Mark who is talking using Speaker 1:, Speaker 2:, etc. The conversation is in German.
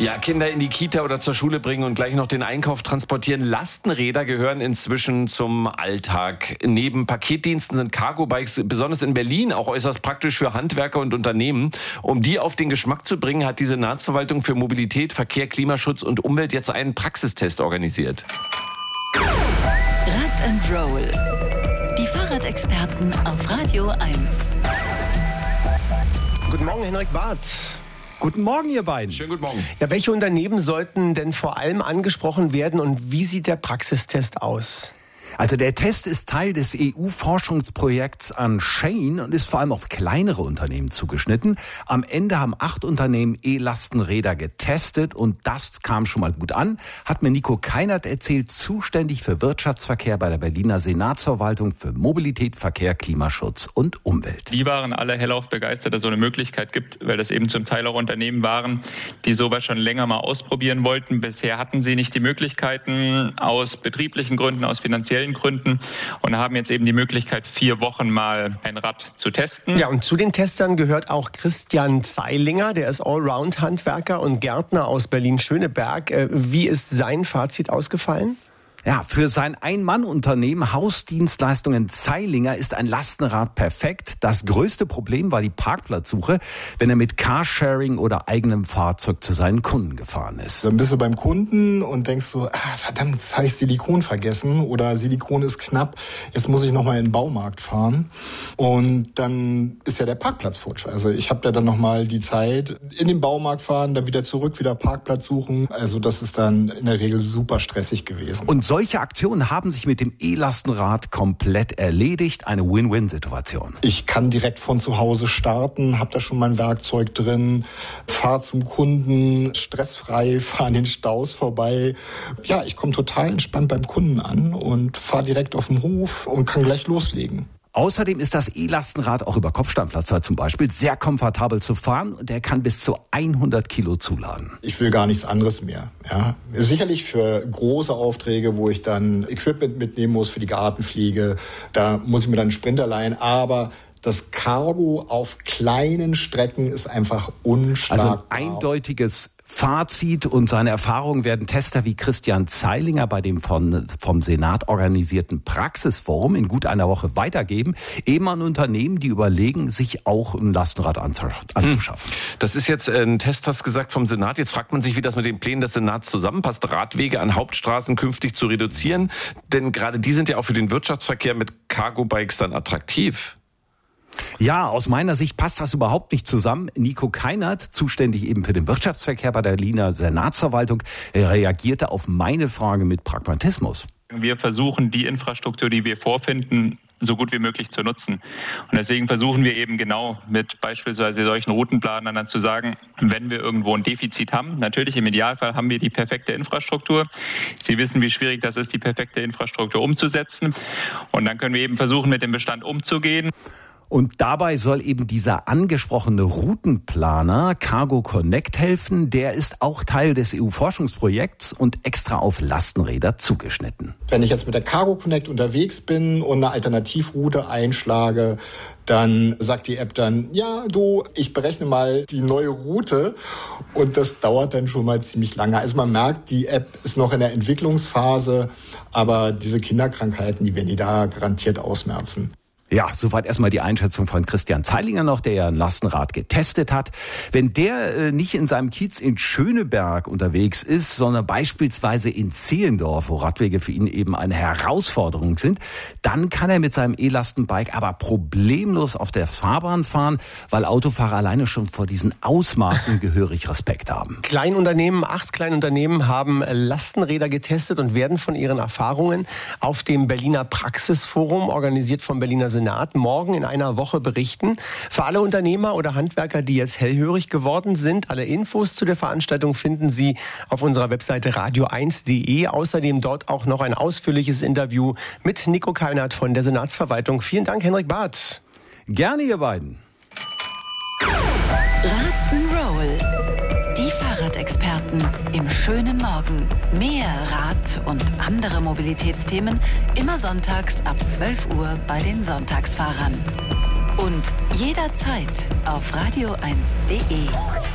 Speaker 1: Ja, Kinder in die Kita oder zur Schule bringen und gleich noch den Einkauf transportieren. Lastenräder gehören inzwischen zum Alltag. Neben Paketdiensten sind Cargo-Bikes besonders in Berlin auch äußerst praktisch für Handwerker und Unternehmen. Um die auf den Geschmack zu bringen, hat die Senatsverwaltung für Mobilität, Verkehr, Klimaschutz und Umwelt jetzt einen Praxistest organisiert.
Speaker 2: Rad and Roll. Die Fahrradexperten auf Radio 1.
Speaker 3: Guten Morgen, Henrik Barth.
Speaker 4: Guten Morgen, ihr beiden.
Speaker 1: Schönen guten Morgen.
Speaker 3: Ja, welche Unternehmen sollten denn vor allem angesprochen werden und wie sieht der Praxistest aus?
Speaker 4: Also der Test ist Teil des EU-Forschungsprojekts Unchain und ist vor allem auf kleinere Unternehmen zugeschnitten. Am Ende haben 8 Unternehmen E-Lastenräder getestet und das kam schon mal gut an. Hat mir Nico Keinert erzählt, zuständig für Wirtschaftsverkehr bei der Berliner Senatsverwaltung für Mobilität, Verkehr, Klimaschutz und Umwelt.
Speaker 5: Die waren alle hellauf begeistert, dass es so eine Möglichkeit gibt, weil das eben zum Teil auch Unternehmen waren, die sowas schon länger mal ausprobieren wollten. Bisher hatten sie nicht die Möglichkeiten aus betrieblichen Gründen, aus finanziellen Gründen und haben jetzt eben die Möglichkeit, 4 Wochen mal ein Rad zu testen.
Speaker 3: Ja, und zu den Testern gehört auch Christian Zeilinger, der ist Allround-Handwerker und Gärtner aus Berlin-Schöneberg. Wie ist sein Fazit ausgefallen?
Speaker 4: Ja, für sein Ein-Mann-Unternehmen Hausdienstleistungen Zeilinger ist ein Lastenrad perfekt. Das größte Problem war die Parkplatzsuche, wenn er mit Carsharing oder eigenem Fahrzeug zu seinen Kunden gefahren ist.
Speaker 6: Dann bist du beim Kunden und denkst so, verdammt, jetzt habe ich Silikon vergessen oder Silikon ist knapp, jetzt muss ich nochmal in den Baumarkt fahren. Und dann ist ja der Parkplatz futsch. Also ich habe da dann nochmal die Zeit, in den Baumarkt fahren, dann wieder zurück, wieder Parkplatz suchen. Also das ist dann in der Regel super stressig gewesen.
Speaker 4: Und solche Aktionen haben sich mit dem E-Lastenrad komplett erledigt. Eine Win-Win-Situation.
Speaker 6: Ich kann direkt von zu Hause starten, habe da schon mein Werkzeug drin, fahre zum Kunden, stressfrei, fahre an den Staus vorbei. Ja, ich komme total entspannt beim Kunden an und fahre direkt auf den Hof und kann gleich loslegen.
Speaker 4: Außerdem ist das E-Lastenrad auch über Kopfsteinpflaster zum Beispiel sehr komfortabel zu fahren und er kann bis zu 100 Kilo zuladen.
Speaker 6: Ich will gar nichts anderes mehr. Ja. Sicherlich für große Aufträge, wo ich dann Equipment mitnehmen muss für die Gartenpflege, da muss ich mir dann einen Sprinter leihen, aber das Cargo auf kleinen Strecken ist einfach unschlagbar.
Speaker 4: Also ein eindeutiges Fazit und seine Erfahrungen werden Tester wie Christian Zeilinger bei dem vom Senat organisierten Praxisforum in gut einer Woche weitergeben. Eben an Unternehmen, die überlegen, sich auch ein Lastenrad anzuschaffen.
Speaker 1: Das ist jetzt ein Test, hast gesagt, vom Senat. Jetzt fragt man sich, wie das mit den Plänen des Senats zusammenpasst, Radwege an Hauptstraßen künftig zu reduzieren. Denn gerade die sind ja auch für den Wirtschaftsverkehr mit Cargo-Bikes dann attraktiv.
Speaker 4: Ja, aus meiner Sicht passt das überhaupt nicht zusammen. Nico Keinert, zuständig eben für den Wirtschaftsverkehr bei der Berliner Senatsverwaltung, reagierte auf meine Frage mit Pragmatismus.
Speaker 5: Wir versuchen, die Infrastruktur, die wir vorfinden, so gut wie möglich zu nutzen. Und deswegen versuchen wir eben genau mit beispielsweise solchen Routenplanern dann zu sagen, wenn wir irgendwo ein Defizit haben, natürlich im Idealfall haben wir die perfekte Infrastruktur. Sie wissen, wie schwierig das ist, die perfekte Infrastruktur umzusetzen. Und dann können wir eben versuchen, mit dem Bestand umzugehen.
Speaker 4: Und dabei soll eben dieser angesprochene Routenplaner Cargo Connect helfen. Der ist auch Teil des EU-Forschungsprojekts und extra auf Lastenräder zugeschnitten.
Speaker 6: Wenn ich jetzt mit der Cargo Connect unterwegs bin und eine Alternativroute einschlage, dann sagt die App dann, ja, ich berechne mal die neue Route und das dauert dann schon mal ziemlich lange. Also man merkt, die App ist noch in der Entwicklungsphase, aber diese Kinderkrankheiten, die werden die da garantiert ausmerzen.
Speaker 4: Ja, soweit erstmal die Einschätzung von Christian Zeilinger noch, der ja ein Lastenrad getestet hat. Wenn der nicht in seinem Kiez in Schöneberg unterwegs ist, sondern beispielsweise in Zehlendorf, wo Radwege für ihn eben eine Herausforderung sind, dann kann er mit seinem E-Lastenbike aber problemlos auf der Fahrbahn fahren, weil Autofahrer alleine schon vor diesen Ausmaßen gehörig Respekt haben.
Speaker 3: 8 Kleinunternehmen haben Lastenräder getestet und werden von ihren Erfahrungen auf dem Berliner Praxisforum, organisiert vom Berliner Senat, morgen in einer Woche berichten. Für alle Unternehmer oder Handwerker, die jetzt hellhörig geworden sind, alle Infos zu der Veranstaltung finden Sie auf unserer Webseite radio1.de. Außerdem dort auch noch ein ausführliches Interview mit Nico Keinert von der Senatsverwaltung. Vielen Dank, Henrik Barth.
Speaker 4: Gerne, ihr beiden.
Speaker 2: Rock'n'Roll. Die Fahrradexperten im schönen Morgen. Mehr Rad- und andere Mobilitätsthemen immer sonntags ab 12 Uhr bei den Sonntagsfahrern. Und jederzeit auf radio1.de.